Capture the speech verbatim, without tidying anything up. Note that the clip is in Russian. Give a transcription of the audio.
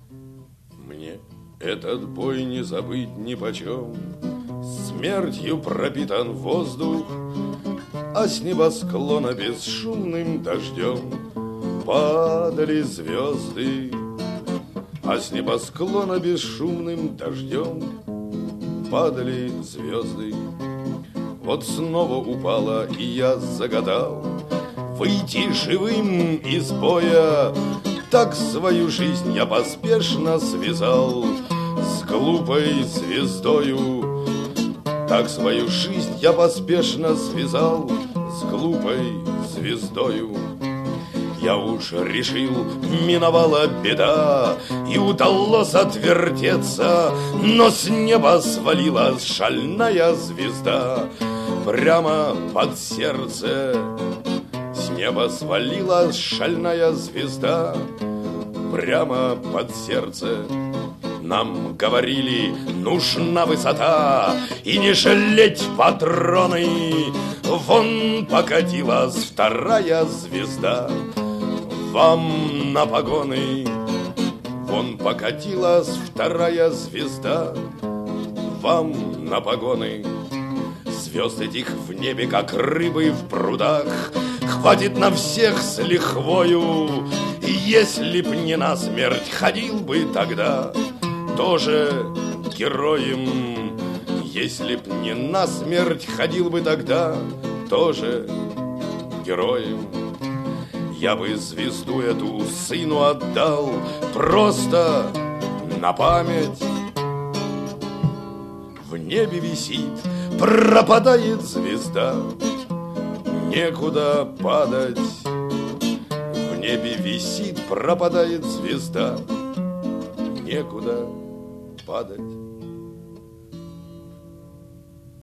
Мне этот бой не забыть нипочем. Смертью пропитан воздух, а с небосклона бесшумным дождем падали звезды. А с небосклона бесшумным дождем падали звезды. Вот снова упала, и я загадал выйти живым из боя. Так свою жизнь я поспешно связал с глупой звездою. Так свою жизнь я поспешно связал с глупой звездою. Я уж решил, миновала беда, и удалось отвертеться, но с неба свалилась шальная звезда прямо под сердце. С неба свалилась шальная звезда прямо под сердце. Нам говорили, нужна высота и не жалеть патроны. Вон покатилась вторая звезда вам на погоны. Вон покатилась вторая звезда вам на погоны. Звезд этих в небе, как рыбы в прудах, хватит на всех с лихвою. И если б не насмерть, ходил бы тогда тоже героем. Если б не насмерть, ходил бы тогда тоже героем. Я бы звезду эту сыну отдал просто на память. В небе висит, пропадает звезда, некуда падать. В небе висит, пропадает звезда, некуда падать.